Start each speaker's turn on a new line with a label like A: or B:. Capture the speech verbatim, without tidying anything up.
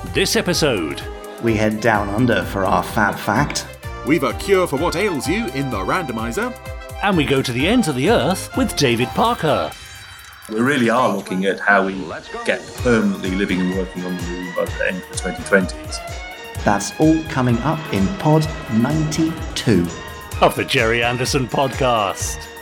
A: This episode,
B: we head down under for our fab fact.
C: We've a cure for what ails you in the randomizer.
A: And we go to the ends of the earth with David Parker.
D: We really are looking at how we get permanently living and working on the moon by the end of the twenty twenties.
B: That's all coming up in Pod ninety-two
A: Of the Gerry Anderson Podcast.